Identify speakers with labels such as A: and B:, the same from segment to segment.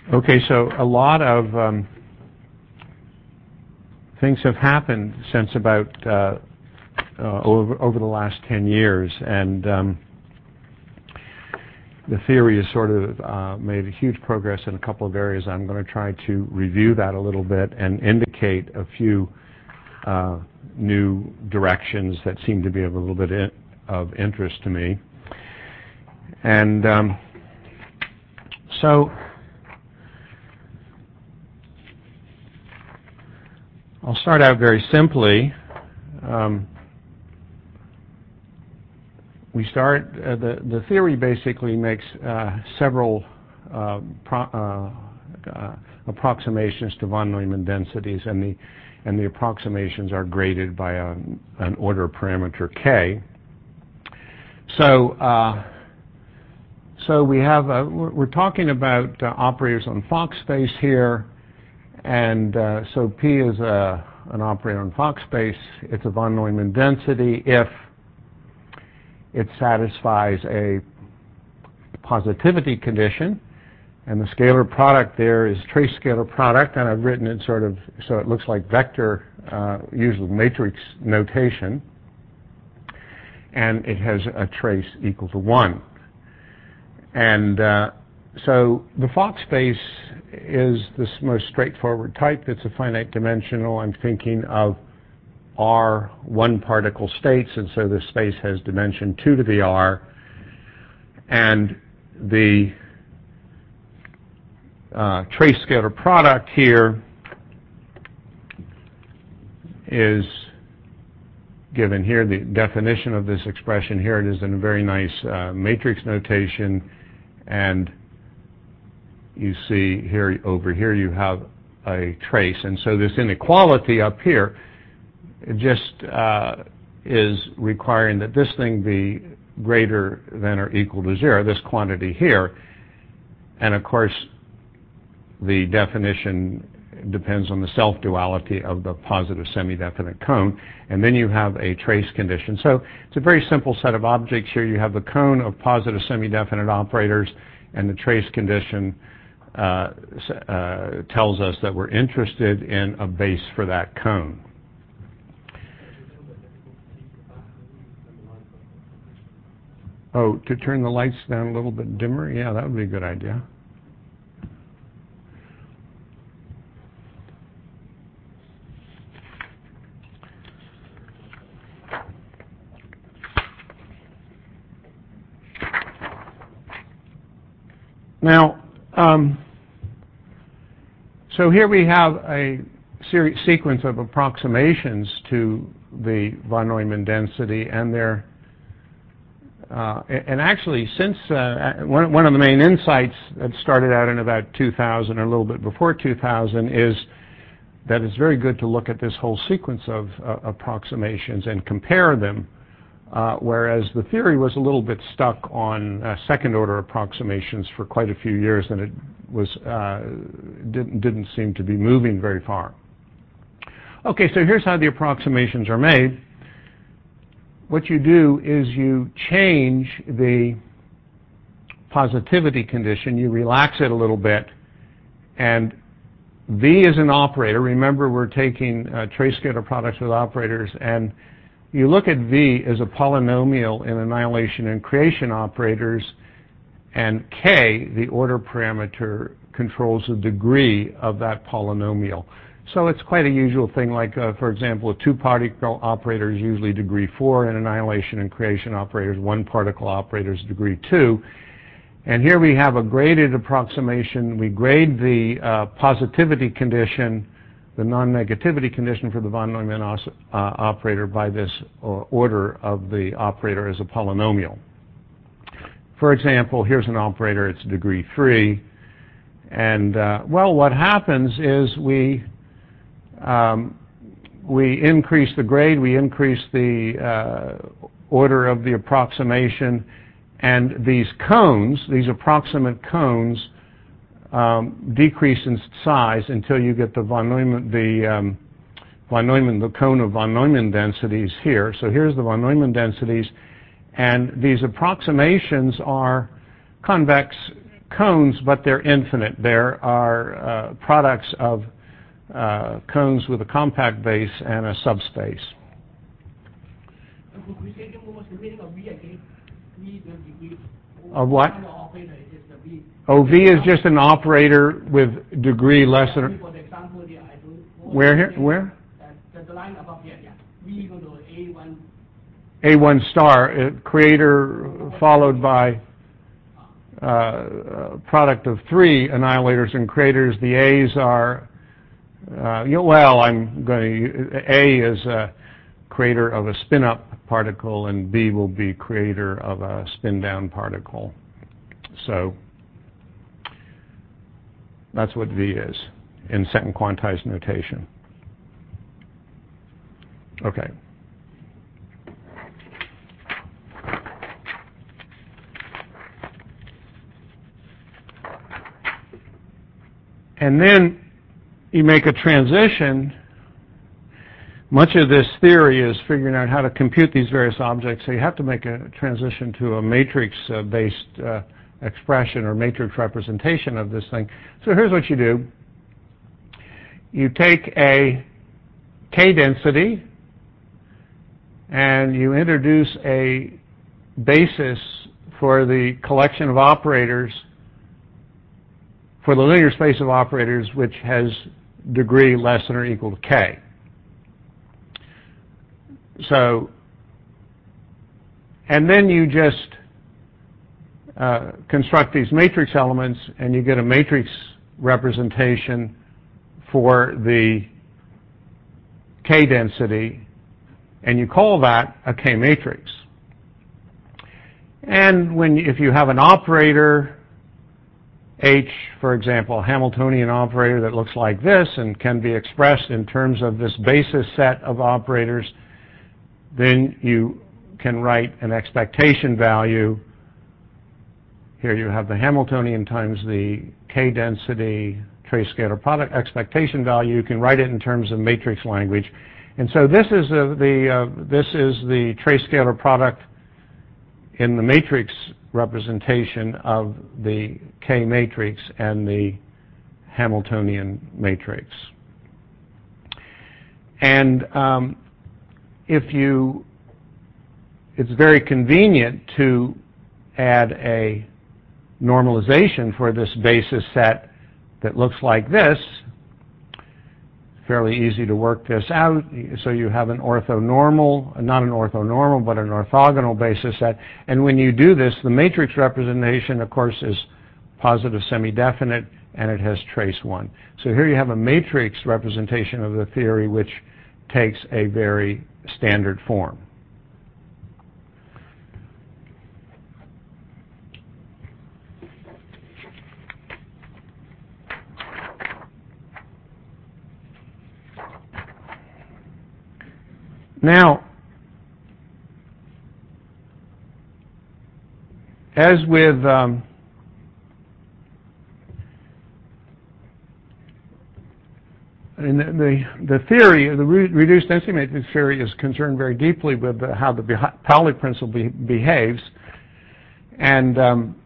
A: Okay, so a lot of things have happened since about over the last 10 years, and the theory has sort of made a huge progress in a couple of areas. I'm going to try to review that a little bit and indicate a few new directions that seem to be of a little bit of interest to me. And so I'll start out very simply. The theory basically makes several approximations to von Neumann densities, and the approximations are graded by an order parameter k. So we're talking about operators on Fock space here, and so P is an operator on Fock space. It's a von Neumann density if it satisfies a positivity condition, and the scalar product there is trace scalar product, and I've written it sort of so it looks like vector, usually matrix notation, and it has a trace equal to 1. And so the Fock space is the most straightforward type. It's a finite dimensional. I'm thinking of R one particle states, and so the space has dimension 2 to the R, and the trace scalar product here is given here. The definition of this expression here, it is in a very nice matrix notation, and you see here, over here you have a trace, and so this inequality up here, it just is requiring that this thing be greater than or equal to 0, this quantity here. And of course, the definition depends on the self-duality of the positive semi-definite cone. And then you have a trace condition. So it's a very simple set of objects here. You have the cone of positive semi-definite operators, and the trace condition tells us that we're interested in a base for that cone. Oh, to turn the lights down a little bit dimmer? Yeah, that would be a good idea. Now, so here we have a sequence of approximations to the von Neumann density, and they're and actually, since one of the main insights that started out in about 2000 or a little bit before 2000 is that it's very good to look at this whole sequence of approximations and compare them, whereas the theory was a little bit stuck on second-order approximations for quite a few years, and it was didn't seem to be moving very far. Okay, so here's how the approximations are made. What you do is you change the positivity condition, you relax it a little bit, and V is an operator. Remember, we're taking trace scalar products with operators, and you look at V as a polynomial in annihilation and creation operators, and K, the order parameter, controls the degree of that polynomial. So it's quite a usual thing, like, for example, a two-particle operator is usually degree 4, and annihilation and creation operators, one-particle operators, degree 2. And here we have a graded approximation. We grade the positivity condition, the non-negativity condition for the von Neumann operator by this order of the operator as a polynomial. For example, here's an operator, it's degree 3. And, well, what happens is we increase the grade, we increase the order of the approximation, and these cones, these approximate cones, decrease in size until you get the von Neumann, the cone of von Neumann densities here. So here's the von Neumann densities, and these approximations are convex cones, but they're infinite. There are products of cones with a compact base and a subspace.
B: Could we say what's the meaning of V again? V, the degree.
A: Of what?
B: What kind of operator is the V?
A: V is just an operator with degree less than.
B: For the example here, I don't.
A: Where here? Where?
B: The line above here, yeah. V equal to A1.
A: A1 star, creator followed by product of 3 annihilators and craters. The A's are, well, I'm going to, A is a creator of a spin-up particle, and B will be creator of a spin-down particle. So that's what V is in second quantized notation. Okay. And then you make a transition. Much of this theory is figuring out how to compute these various objects, so you have to make a transition to a matrix-based expression or matrix representation of this thing. So here's what you do. You take a k-density and you introduce a basis for the collection of operators, for the linear space of operators, which has degree less than or equal to k. So, and then you just construct these matrix elements, and you get a matrix representation for the k-density, and you call that a k-matrix. And if you have an operator, H, for example, a Hamiltonian operator that looks like this and can be expressed in terms of this basis set of operators, then you can write an expectation value. Here you have the Hamiltonian times the k-density trace scalar product expectation value. You can write it in terms of matrix language. And so this is the trace scalar product in the matrix representation of the K matrix and the Hamiltonian matrix. And it's very convenient to add a normalization for this basis set that looks like this. Fairly easy to work this out. So you have an orthonormal, not an orthonormal, but an orthogonal basis set. And when you do this, the matrix representation, of course, is positive semi-definite, and it has trace 1. So here you have a matrix representation of the theory which takes a very standard form. Now, as with the theory, the reduced density matrix theory is concerned very deeply with how the Pauli principle behaves, and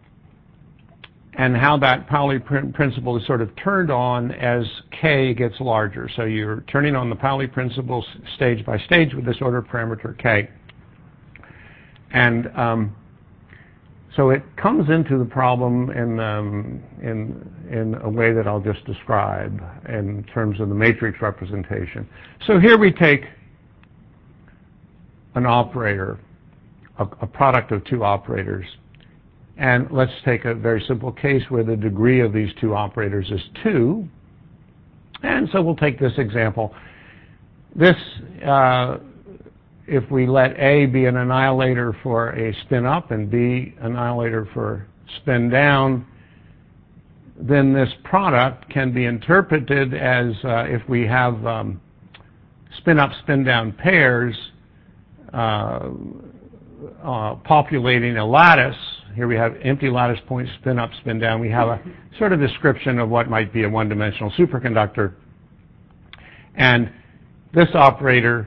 A: how that Pauli principle is sort of turned on as k gets larger. So you're turning on the Pauli principle stage by stage with this order parameter k. And so it comes into the problem in a way that I'll just describe in terms of the matrix representation. So here we take an operator, a product of 2 operators. And let's take a very simple case where the degree of these 2 operators is 2. And so we'll take this example. This, if we let A be an annihilator for a spin up and B annihilator for spin down, then this product can be interpreted as if we have spin up, spin down pairs populating a lattice. Here we have empty lattice points, spin up, spin down. We have a sort of description of what might be a one-dimensional superconductor. And this operator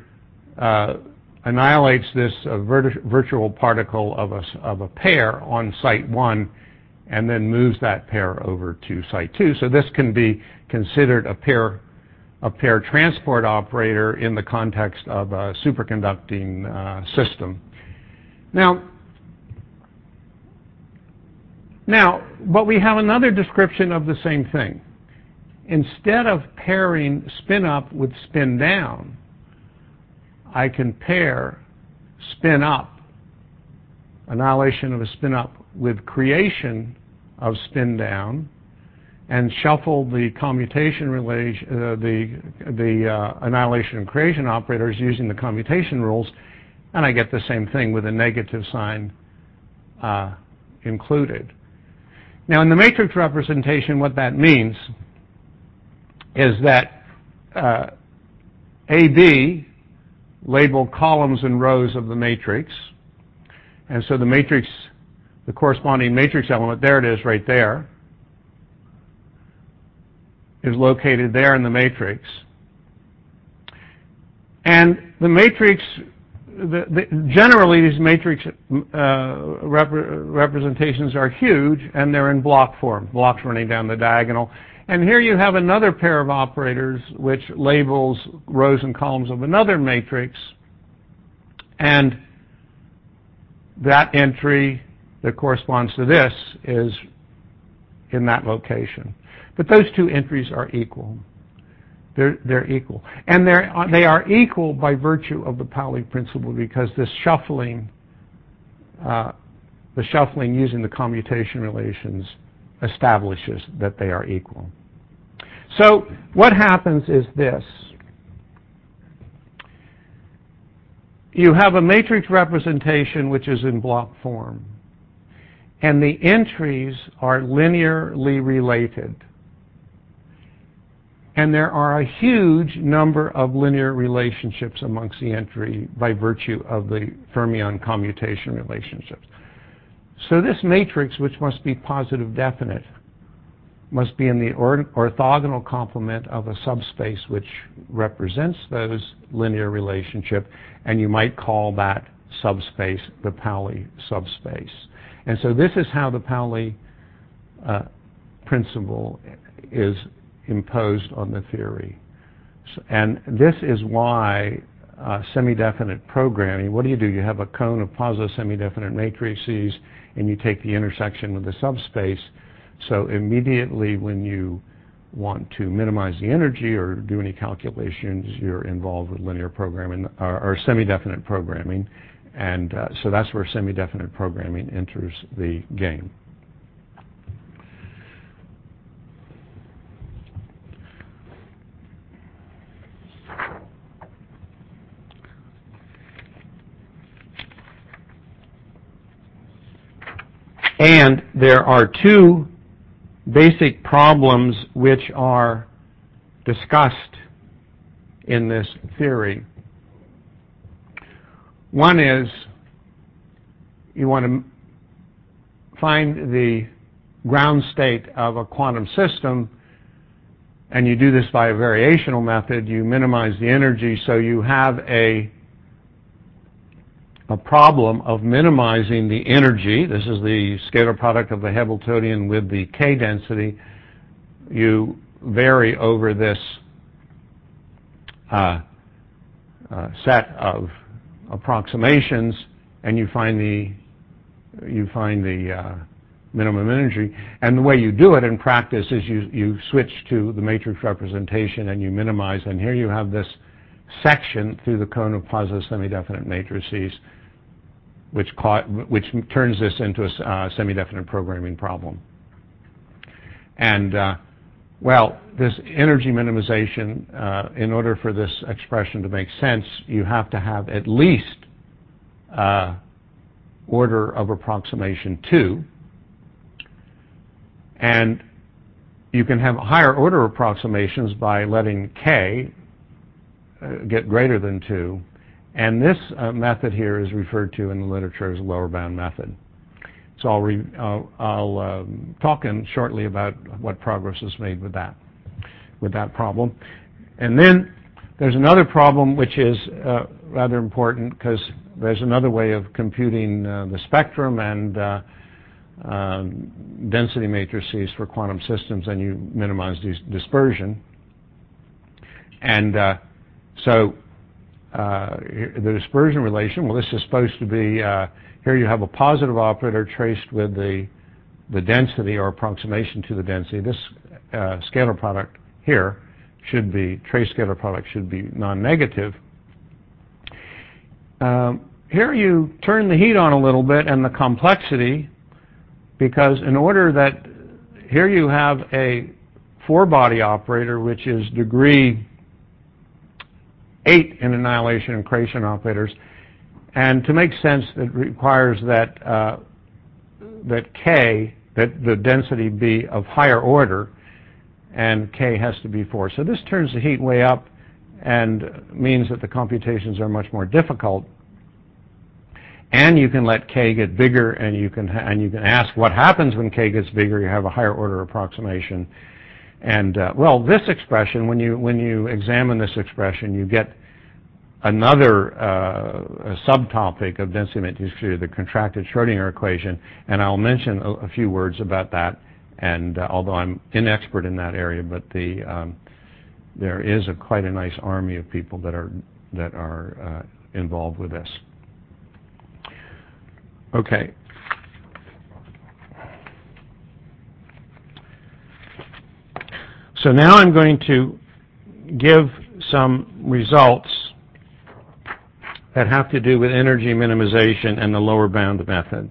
A: annihilates this virtual particle of a pair on site 1, and then moves that pair over to site 2. So this can be considered a pair transport operator in the context of a superconducting system. Now, but we have another description of the same thing. Instead of pairing spin up with spin down, I can pair spin up, annihilation of a spin up, with creation of spin down, and shuffle the commutation relation, the annihilation and creation operators using the commutation rules, and I get the same thing with a negative sign included. Now, in the matrix representation, what that means is that AB label columns and rows of the matrix, and so the matrix, the corresponding matrix element, there it is right there, is located there in the matrix. And the matrix, generally these matrix representations are huge, and they're in block form, blocks running down the diagonal. And here you have another pair of operators which labels rows and columns of another matrix, and that entry that corresponds to this is in that location. But those two entries are equal. They're equal. And they are equal by virtue of the Pauli principle, because this shuffling, the shuffling using the commutation relations establishes that they are equal. So what happens is this. You have a matrix representation which is in block form, and the entries are linearly related. And there are a huge number of linear relationships amongst the entry by virtue of the fermion commutation relationships. So this matrix, which must be positive definite, must be in the orthogonal complement of a subspace which represents those linear relationship, and you might call that subspace the Pauli subspace. And so this is how the Pauli principle is imposed on the theory. And this is why semi-definite programming, what do? You have a cone of positive semi-definite matrices, and you take the intersection with the subspace. So immediately when you want to minimize the energy or do any calculations, you're involved with linear programming or semi-definite programming. And so that's where semi-definite programming enters the game. And there are two basic problems which are discussed in this theory. One is you want to find the ground state of a quantum system, and you do this by a variational method. You minimize the energy, so you have a problem of minimizing the energy. This is the scalar product of the Hamiltonian with the K density. You vary over this set of approximations, and you find the minimum energy. And the way you do it in practice is you switch to the matrix representation and you minimize. And here you have this section through the cone of positive semi-definite matrices, which turns this into a semi-definite programming problem. And well, this energy minimization, in order for this expression to make sense, you have to have at least order of approximation 2. And you can have higher order approximations by letting K get greater than 2. And this method here is referred to in the literature as a lower bound method. So I'll talk shortly about what progress is made with that problem. And then there's another problem which is rather important, because there's another way of computing the spectrum, and density matrices for quantum systems, and you minimize dispersion. And so the dispersion relation, well, this is supposed to be, here you have a positive operator traced with the density or approximation to the density. This scalar product here should be, trace scalar product should be non-negative. Here you turn the heat on a little bit and the complexity, because in order that, here you have a 4-body operator which is degree 8 in annihilation and creation operators, and to make sense it requires that that the density be of higher order, and K has to be 4. So this turns the heat way up and means that the computations are much more difficult. And you can let K get bigger, and you can ask what happens when K gets bigger. You have a higher order approximation. And well, this expression, when you examine this expression, you get another subtopic of density matrix theory, the contracted Schrodinger equation, and I'll mention a few words about that. And although I'm inexpert in that area, but there is quite a nice army of people that are involved with this. Okay. So now I'm going to give some results that have to do with energy minimization and the lower bound method.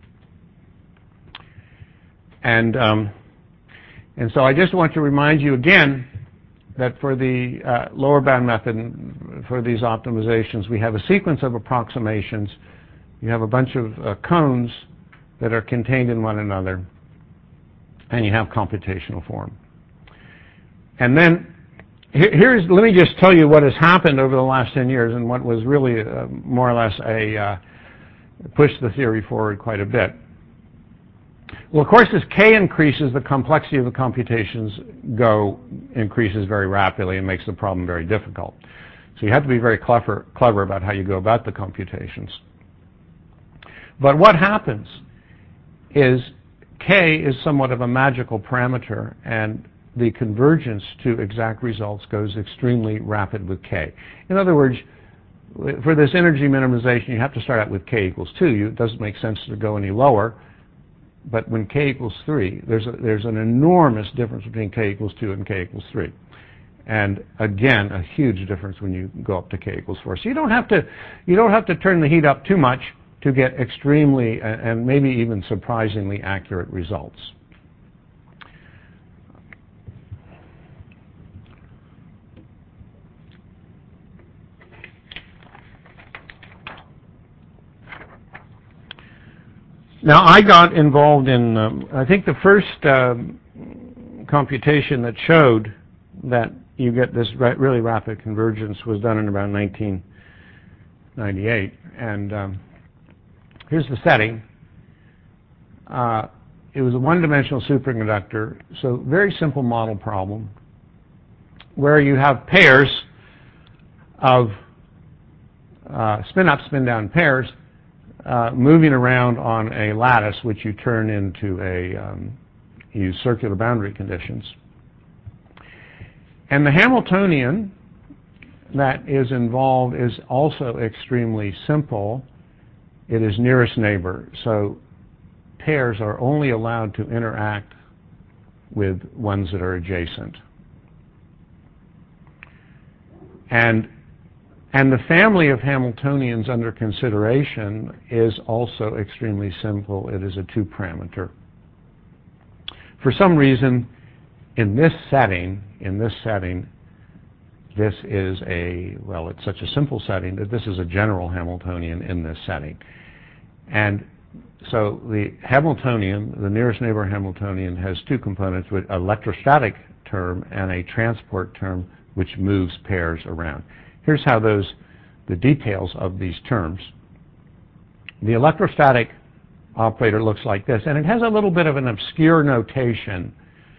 A: And so I just want to remind you again that for the lower bound method, for these optimizations, we have a sequence of approximations. You have a bunch of cones that are contained in one another, and you have computational form. And then let me just tell you what has happened over the last 10 years and what was really more or less pushed the theory forward quite a bit. Well, of course, as K increases, the complexity of the computations increases very rapidly and makes the problem very difficult. So you have to be very clever about how you go about the computations. But what happens is K is somewhat of a magical parameter, and the convergence to exact results goes extremely rapid with K. In other words, for this energy minimization, you have to start out with K equals 2. It doesn't make sense to go any lower. But when K equals 3, there's an enormous difference between K equals 2 and K equals 3. And again, a huge difference when you go up to K equals 4. So you don't have to turn the heat up too much to get extremely and maybe even surprisingly accurate results. Now, I got involved in, I think the first computation that showed that you get this really rapid convergence was done in around 1998. And here's the setting. It was a one-dimensional superconductor, so very simple model problem, where you have pairs of spin-up, spin-down pairs moving around on a lattice, which you turn into use circular boundary conditions. And the Hamiltonian that is involved is also extremely simple. It is nearest neighbor. So pairs are only allowed to interact with ones that are adjacent. And the family of Hamiltonians under consideration is also extremely simple. It is a 2-parameter. For some reason, in this setting, this is it's such a simple setting that this is a general Hamiltonian in this setting. And so the Hamiltonian, the nearest neighbor Hamiltonian, has 2 components, with an electrostatic term and a transport term which moves pairs around. Here's how the details of these terms. The electrostatic operator looks like this, and it has a little bit of an obscure notation.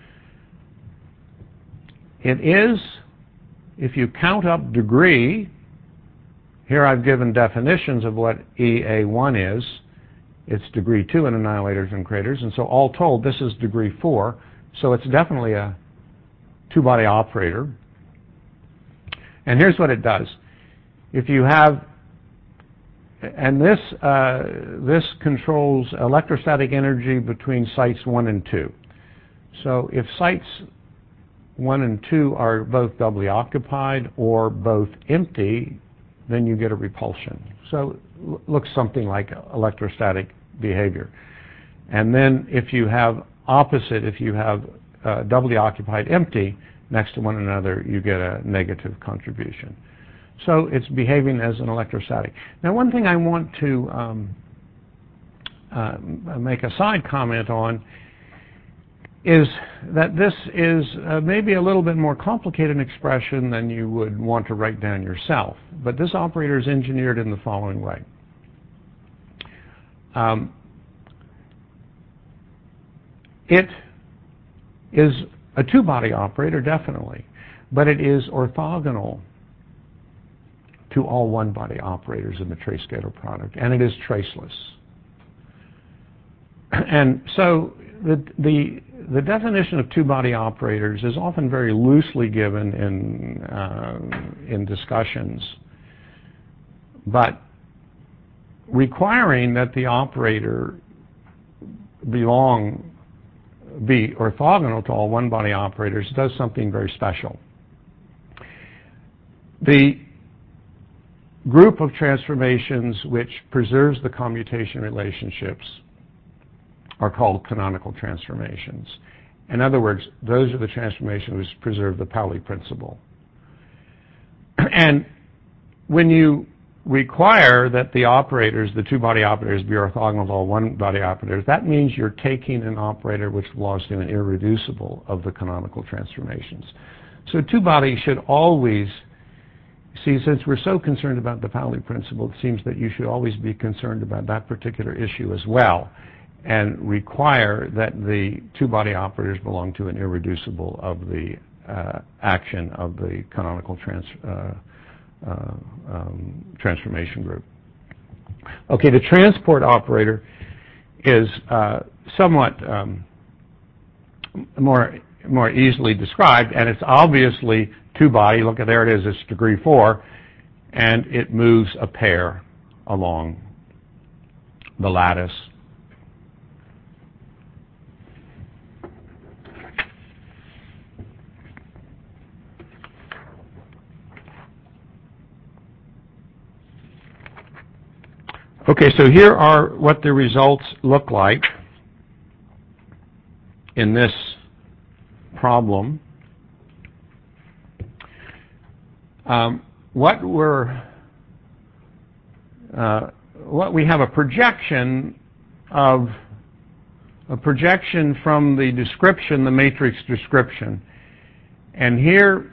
A: It is, if you count up degree, here I've given definitions of what EA1 is. it's degree 2 in annihilators and craters, and so all told, this is degree 4, so it's definitely a two-body operator. And here's what it does. If you have, and this controls electrostatic energy between sites 1 and 2. So if sites 1 and 2 are both doubly occupied or both empty, then you get a repulsion. So it looks something like electrostatic behavior. And then if you have opposite, if you have doubly occupied empty next to one another, you get a negative contribution. So it's behaving as an electrostatic. Now, one thing I want to make a side comment on is that this is maybe a little bit more complicated expression than you would want to write down yourself. But this operator is engineered in the following way. It is a two-body operator, definitely, but it is orthogonal to all one-body operators in the trace scalar product, and it is traceless. And so the definition of two-body operators is often very loosely given in discussions, but requiring that the operator be orthogonal to all one-body operators does something very special. The group of transformations which preserves the commutation relationships are called canonical transformations. In other words, those are the transformations which preserve the Pauli principle. And when you require that the operators, the two-body operators, be orthogonal to all one-body operators, that means you're taking an operator which belongs to an irreducible of the canonical transformations. So two-body should always, see, since we're so concerned about the Pauli principle, it seems that you should always be concerned about that particular issue as well, and require that the two-body operators belong to an irreducible of the action of the canonical transformation group. Okay, the transport operator is somewhat more easily described, and it's obviously two-body. Look, there it is, it's degree 4, and it moves a pair along the lattice. Okay, so here are what the results look like in this problem. What we have a projection from the description, the matrix description, and here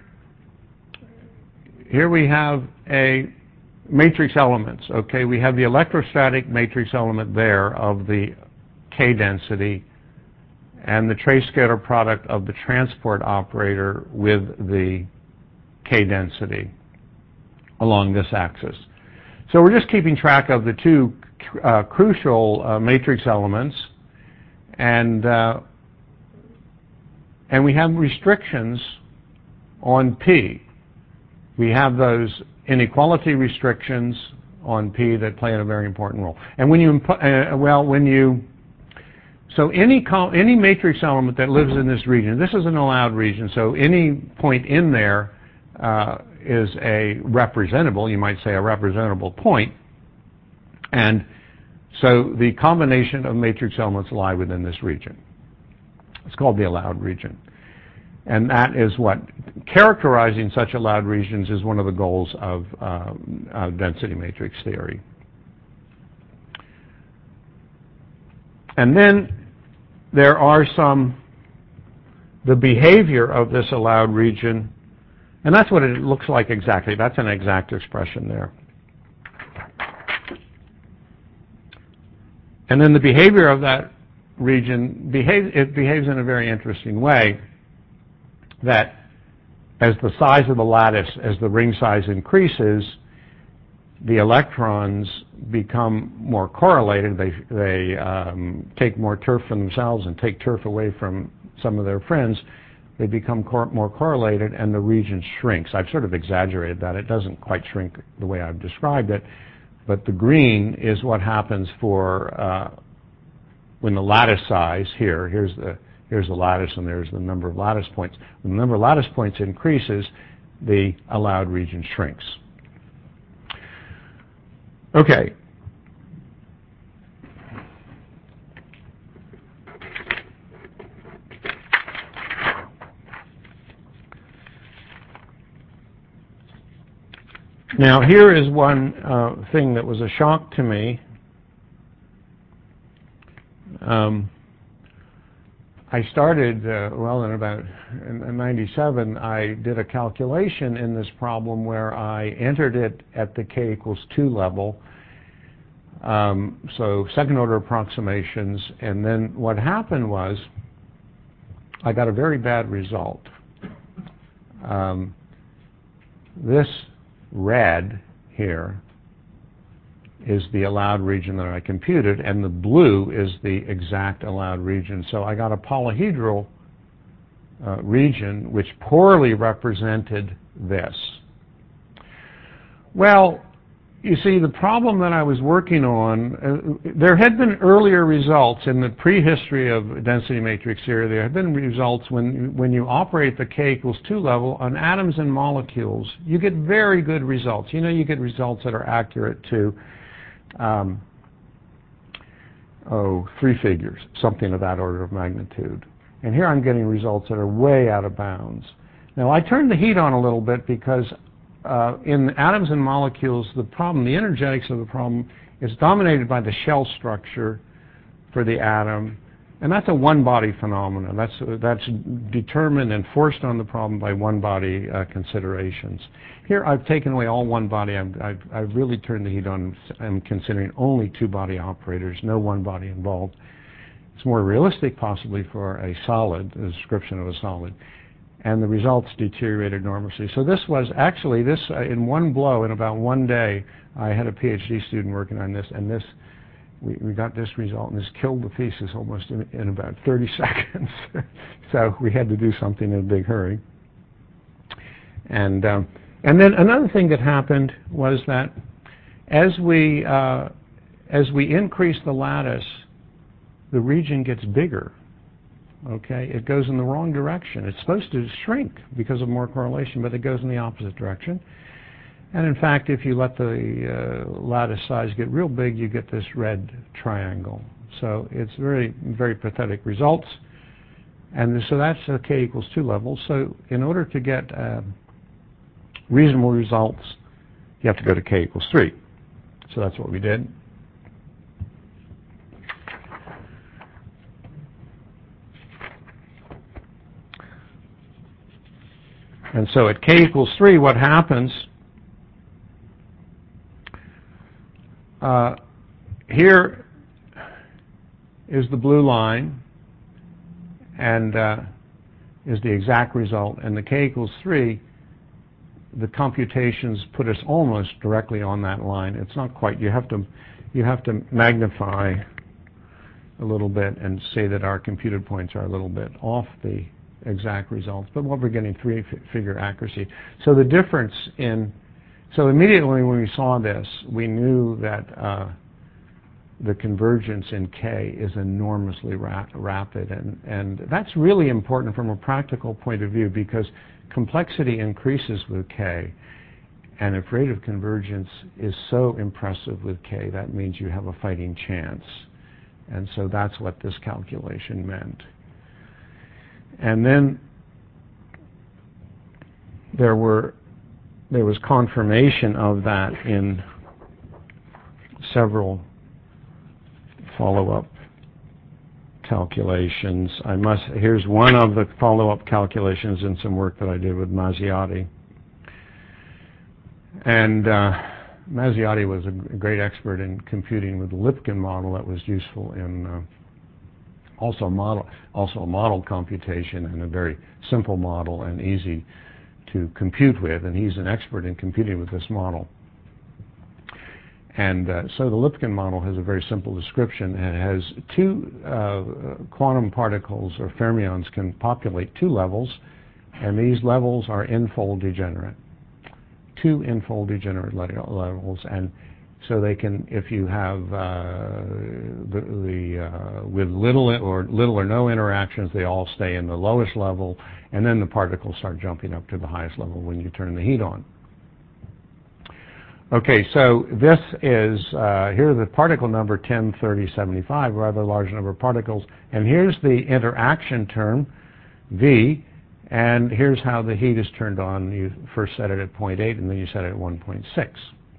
A: we have a matrix elements. Okay, we have the electrostatic matrix element there of the K density and the trace scalar product of the transport operator with the K density along this axis. So we're just keeping track of the two crucial matrix elements, and we have restrictions on P. We have those inequality restrictions on P that play a very important role. And when you so any matrix element that lives in this region, this is an allowed region, so any point in there is a representable, you might say a representable point, and so the combination of matrix elements lie within this region. It's called the allowed region. And that is what characterizing such allowed regions is one of the goals of density matrix theory. And then there are the behavior of this allowed region, and that's what it looks like exactly. That's an exact expression there. And then the behavior of that region behaves in a very interesting way, that as the size of the lattice, as the ring size increases, the electrons become more correlated. They take more turf from themselves and take turf away from some of their friends. They become more correlated, and the region shrinks. I've sort of exaggerated that. It doesn't quite shrink the way I've described it, but the green is what happens for when the lattice size here's the lattice, and there's the number of lattice points. When the number of lattice points increases, the allowed region shrinks. Okay. Now, here is one thing that was a shock to me. I started, in 97, I did a calculation in this problem where I entered it at the k equals 2 level, so second order approximations, and then what happened was I got a very bad result. This red here is the allowed region that I computed, and the blue is the exact allowed region. So I got a polyhedral region which poorly represented this. Well, you see, the problem that I was working on, there had been earlier results in the prehistory of density matrix theory. There had been results when you operate the k equals 2 level on atoms and molecules. You get very good results. You know, you get results that are accurate to 3 figures, something of that order of magnitude. And here I'm getting results that are way out of bounds. Now, I turned the heat on a little bit because in atoms and molecules, the energetics of the problem is dominated by the shell structure for the atom, and that's a one-body phenomenon. That's determined and forced on the problem by one-body considerations. Here, I've taken away all one-body. I've really turned the heat on. I'm considering only two-body operators, no one-body involved. It's more realistic, possibly, for a solid, a description of a solid. And the results deteriorated enormously. So this was actually, in one blow, in about one day, I had a PhD student working on this, and we got this result, and this killed the thesis almost in about 30 seconds. So we had to do something in a big hurry. And then another thing that happened was that as we increase the lattice, the region gets bigger. Okay, it goes in the wrong direction. It's supposed to shrink because of more correlation, but it goes in the opposite direction. And in fact, if you let the lattice size get real big, you get this red triangle. So it's very, very pathetic results. And so that's a k equals 2 level. So in order to get reasonable results, you have to go to k equals 3. So that's what we did. And so at k equals 3, what happens, here is the blue line, and is the exact result. And the k equals 3, the computations put us almost directly on that line. It's not quite. You have to magnify a little bit and say that our computed points are a little bit off the exact results, but what we're getting 3-figure accuracy. So the difference so immediately when we saw this, we knew that the convergence in k is enormously rapid, and that's really important from a practical point of view because complexity increases with k, and if rate of convergence is so impressive with k, that means you have a fighting chance. And so that's what this calculation meant. And then there was confirmation of that in several follow-up calculations. Here's one of the follow-up calculations in some work that I did with Mazziotti. And Mazziotti was a great expert in computing with the Lipkin model that was useful in also a model computation, and a very simple model and easy to compute with, and he's an expert in computing with this model. And so the Lipkin model has a very simple description, and it has two quantum particles, or fermions, can populate two levels, and these levels are n-fold degenerate. Two n-fold degenerate levels, and so they can, if you have with little or no interactions, they all stay in the lowest level, and then the particles start jumping up to the highest level when you turn the heat on. Okay, so this is, here the particle number 10, 30, 75, rather large number of particles, and here's the interaction term, V, and here's how the heat is turned on. You first set it at 0.8, and then you set it at 1.6.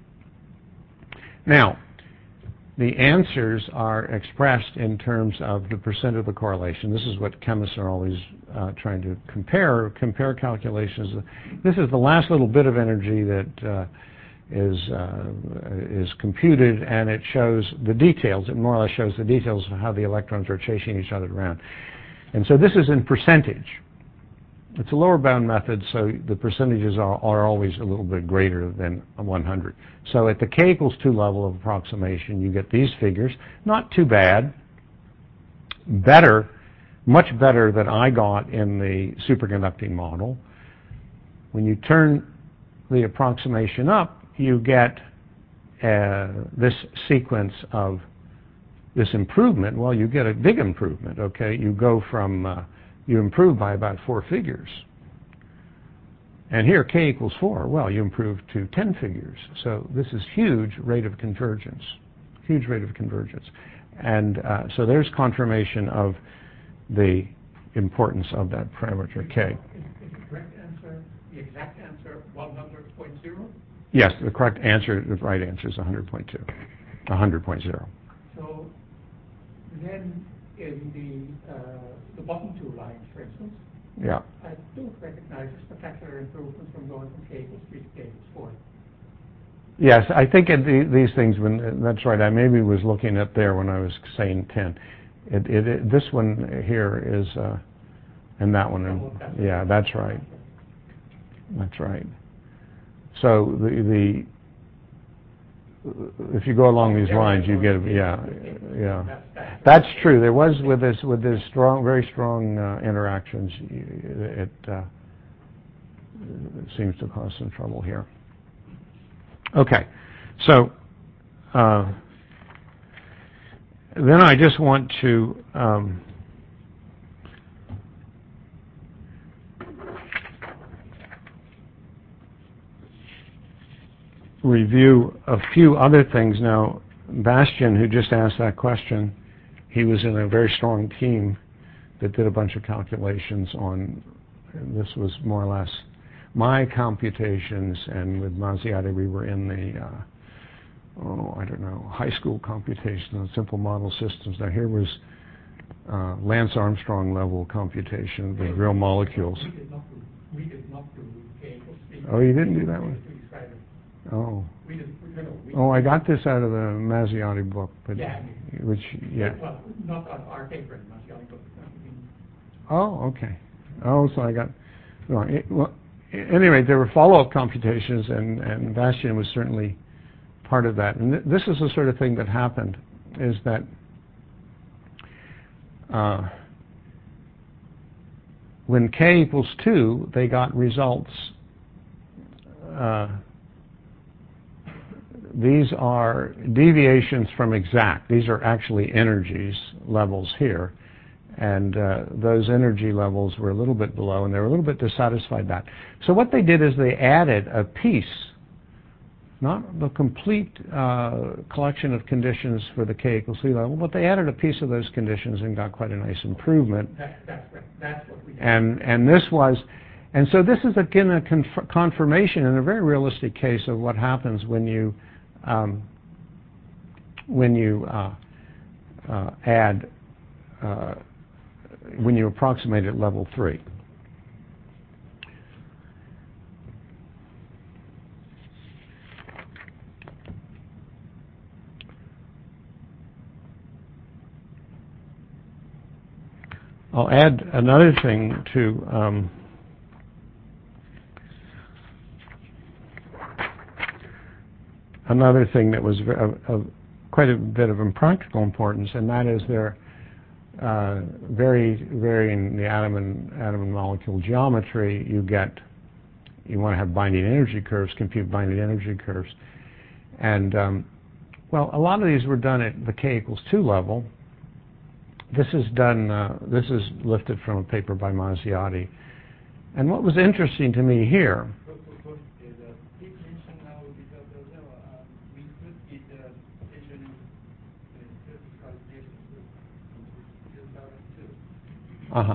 A: Now, the answers are expressed in terms of the percent of the correlation. This is what chemists are always trying to compare calculations. This is the last little bit of energy that is computed, and it shows the details. It more or less shows the details of how the electrons are chasing each other around. And so this is in percentage. It's a lower bound method, so the percentages are always a little bit greater than 100. So at the k equals 2 level of approximation, you get these figures. Not too bad. Better, much better than I got in the superconducting model. When you turn the approximation up, you get this sequence of this improvement. Well, you get a big improvement, okay? You go from, you improve by about 4 figures. And here, k equals 4. Well, you improve to 10 figures. So this is huge rate of convergence, huge rate of convergence. And so there's confirmation of the importance of that parameter k.
B: Is the correct answer, the exact answer, 100.0?
A: Yes, the correct answer, the right answer is 100.2, 100.0.
B: So then in the bottom two lines, for instance,
A: Yeah.
B: I don't recognize a spectacular improvement from going from k equals 3 to k equals 4.
A: Yes, I think these things, that's right, I maybe was looking up there when I was saying 10. This one here is, and that one, yeah, that's right. That's right. So if you go along these lines, you get, yeah. That's true. There was with this strong, very strong interactions. It seems to cause some trouble here. Okay, so then I just want to review a few other things. Now, Bastian, who just asked that question, he was in a very strong team that did a bunch of calculations on, this was more or less my computations, and with Mazziotti we were in the, I don't know, high school computation on simple model systems. Now here was Lance Armstrong level computation with real molecules.
B: We did not do k equals 3.
A: Oh, you didn't do that one? Oh. Oh, I got this out of the Mazziotti book, but which, yeah.
B: Well, not on our paper in the Mazziotti book.
A: Oh, okay. Oh, so I got. Well, at any rate, there were follow-up computations, and Bastian was certainly part of that. And this is the sort of thing that happened: is that when k equals 2, they got results. These are deviations from exact. These are actually energies, levels here. And those energy levels were a little bit below, and they were a little bit dissatisfied with that. So what they did is they added a piece, not the complete collection of conditions for the k equals 3 level, but they added a piece of those conditions and got quite a nice improvement.
B: That's right. That's what we did.
A: And this was, and so this is again a confirmation in a very realistic case of what happens when you add, when you approximate at level 3. I'll add another thing to another thing that was of quite a bit of impractical importance, and that is they're varying the atom and molecule geometry. You want to have binding energy curves, compute binding energy curves, and well, a lot of these were done at the k equals 2 level. This is done. This is lifted from a paper by Mazziotti, and what was interesting to me here. Uh-huh.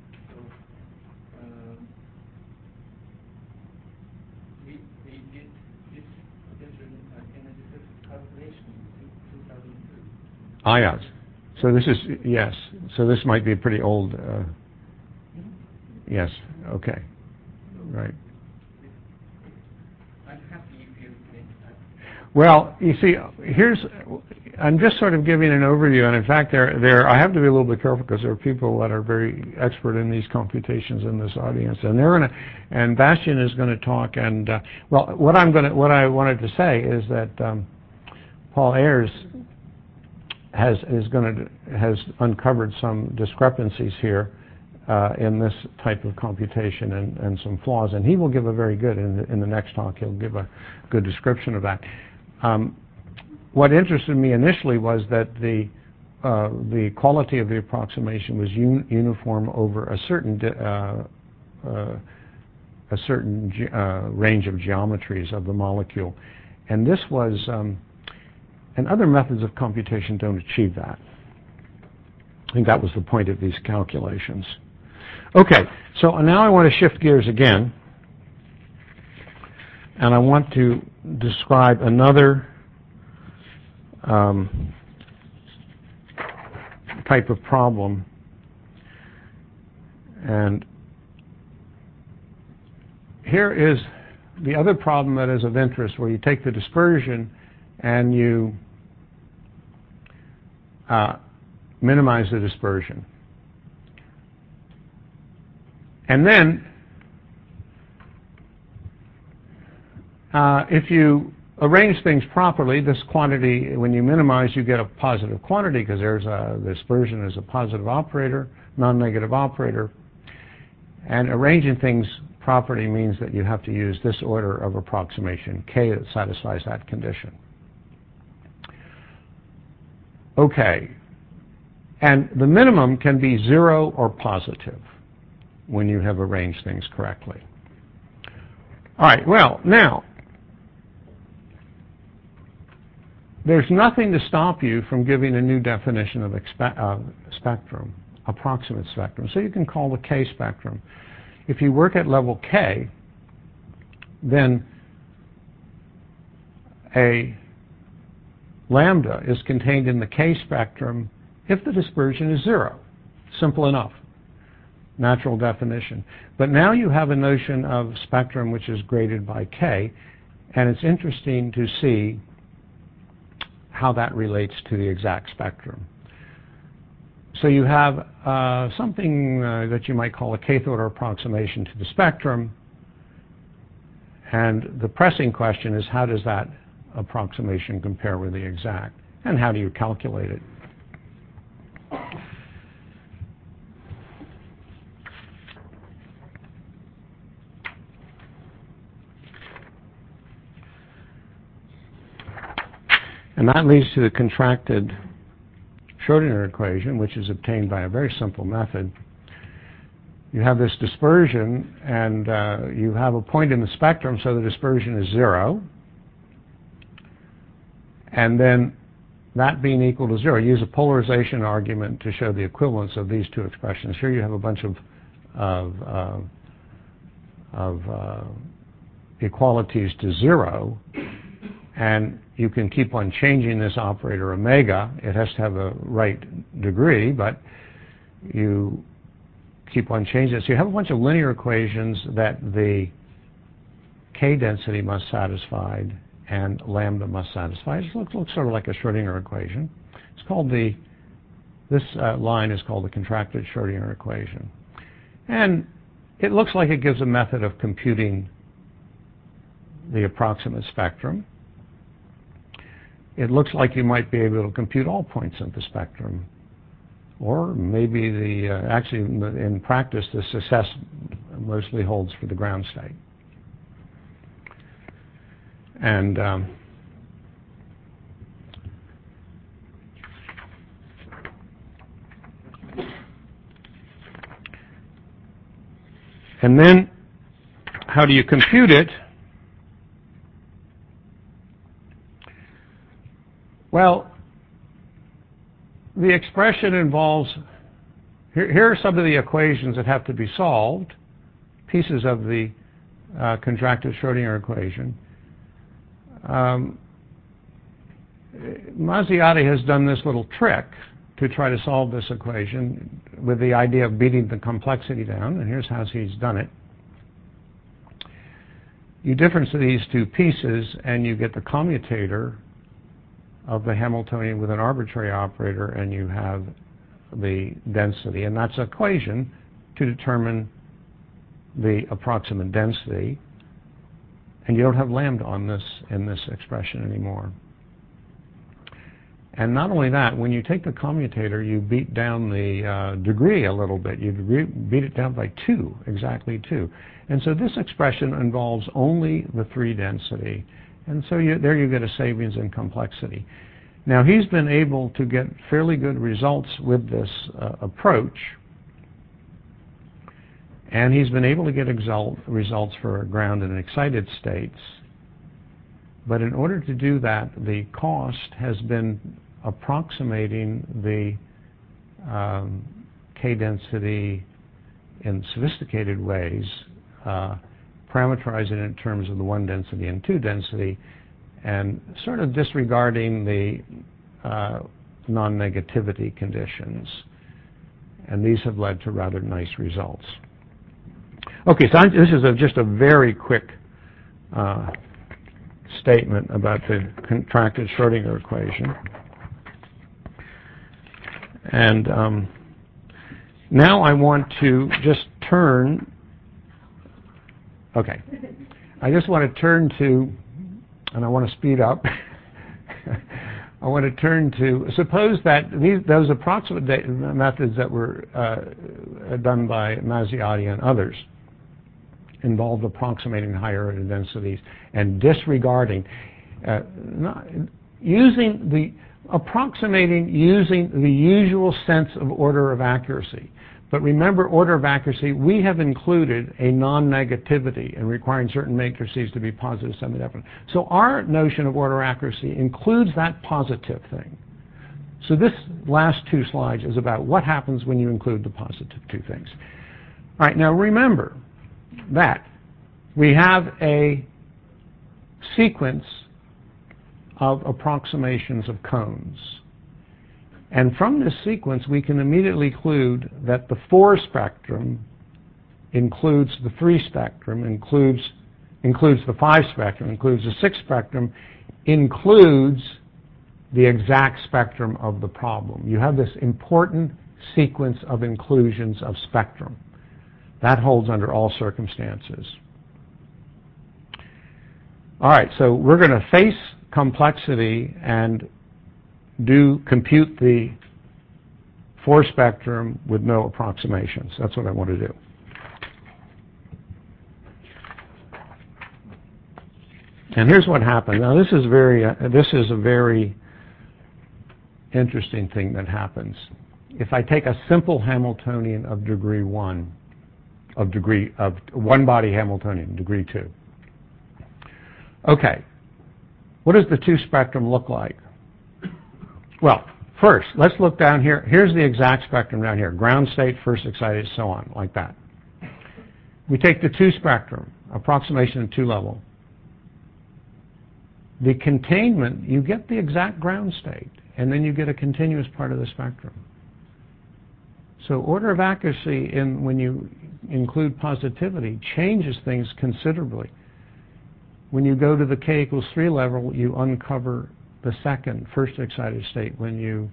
B: We did this different energy calculation in 2002.
A: Ah, yes. So this is, yes. So this might be a pretty old, yes, okay. Right.
B: I'm happy if you think that.
A: Well, you see, I'm just sort of giving an overview, and in fact, I have to be a little bit careful because there are people that are very expert in these computations in this audience, and Bastian is going to talk. And well, what I wanted to say is that Paul Ayres has uncovered some discrepancies here in this type of computation and some flaws, and he will give a very good in the next talk. He'll give a good description of that. What interested me initially was that the quality of the approximation was uniform over a certain range of geometries of the molecule, and this was and other methods of computation don't achieve that. I think that was the point of these calculations. Okay, so now I want to shift gears again, and I want to describe another type of problem, and here is the other problem that is of interest, where you take the dispersion and you minimize the dispersion, and then if you arrange things properly, this quantity, when you minimize, you get a positive quantity because the dispersion is a positive operator, non-negative operator. And arranging things properly means that you have to use this order of approximation, k, that satisfies that condition. Okay. And the minimum can be 0 or positive when you have arranged things correctly. All right, well, now, there's nothing to stop you from giving a new definition of spectrum, approximate spectrum. So you can call the K spectrum. If you work at level K, then a lambda is contained in the K spectrum if the dispersion is 0. Simple enough. Natural definition. But now you have a notion of spectrum which is graded by K, and it's interesting to see how that relates to the exact spectrum. So you have something that you might call a kth order approximation to the spectrum, and the pressing question is, how does that approximation compare with the exact, and how do you calculate it? And that leads to the contracted Schrodinger equation, which is obtained by a very simple method. You have this dispersion, and you have a point in the spectrum, so the dispersion is 0. And then that being equal to 0, use a polarization argument to show the equivalence of these two expressions. Here you have a bunch of equalities to 0, and you can keep on changing this operator omega. It has to have a right degree, but you keep on changing it. So you have a bunch of linear equations that the K density must satisfy and lambda must satisfy. It looks sort of like a Schrodinger equation. It's called this line is called the contracted Schrodinger equation. And it looks like it gives a method of computing the approximate spectrum. it looks like you might be able to compute all points in the spectrum. Or maybe actually in practice the success mostly holds for the ground state. And then how do you compute it? Well, the expression involves, here are some of the equations that have to be solved, pieces of the contracted Schrodinger equation. Mazziotti has done this little trick to try to solve this equation with the idea of beating the complexity down, and here's how he's done it. You difference these two pieces and you get the commutator of the Hamiltonian with an arbitrary operator, and you have the density, and that's an equation to determine the approximate density, and you don't have lambda on this in this expression anymore. And not only that, when you take the commutator, you beat down the degree a little bit. You beat it down by 2, exactly 2. And so this expression involves only the 3 density. And so there you get a savings in complexity. Now, he's been able to get fairly good results with this approach. And he's been able to get results for ground and excited states. But in order to do that, the cost has been approximating the k-density in sophisticated ways, parameterizing it in terms of the 1 density and 2 density, and sort of disregarding the non-negativity conditions. And these have led to rather nice results. Okay, so this is just a very quick statement about the contracted Schrodinger equation. And now I want to just turn, okay, I just want to turn to, and I want to speed up, I want to turn to, suppose that those approximate methods that were done by Mazziotti and others involved approximating higher order densities and disregarding, approximating using the usual sense of order of accuracy. But remember, order of accuracy, we have included a non-negativity in requiring certain matrices to be positive semi-definite. So our notion of order accuracy includes that positive thing. So this last 2 slides is about what happens when you include the positive 2 things. All right, now remember that we have a sequence of approximations of cones. And from this sequence, we can immediately conclude that the 4 spectrum includes the 3 spectrum, includes the 5 spectrum, includes the 6 spectrum, includes the exact spectrum of the problem. You have this important sequence of inclusions of spectrum. That holds under all circumstances. All right, so we're going to face complexity and compute the 4 spectrum with no approximations. That's what I want to do. And here's what happened. Now this is a very interesting thing that happens. If I take a simple Hamiltonian of degree 1, of one-body Hamiltonian, degree 2. Okay, what does the 2 spectrum look like? Well, first, let's look down here. Here's the exact spectrum down here. Ground state, first excited, so on, like that. We take the 2 spectrum, approximation at 2 level. The containment, you get the exact ground state, and then you get a continuous part of the spectrum. So order of accuracy when you include positivity changes things considerably. When you go to the k equals 3 level, you uncover the first excited state. When you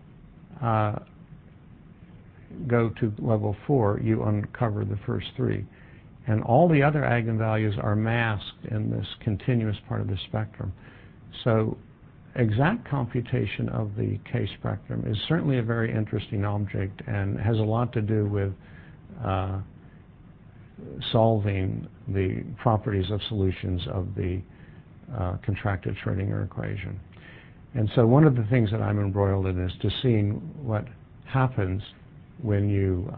A: go to level 4, you uncover the first 3. And all the other eigenvalues are masked in this continuous part of the spectrum. So exact computation of the K-spectrum is certainly a very interesting object and has a lot to do with solving the properties of solutions of the contracted Schrödinger equation. And so one of the things that I'm embroiled in is to seeing what happens when you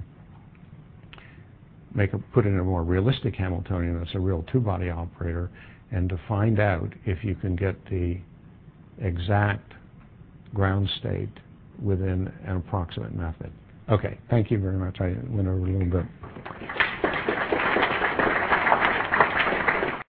A: put in a more realistic Hamiltonian that's a real two-body operator, and to find out if you can get the exact ground state within an approximate method. Okay, thank you very much. I went over a little bit.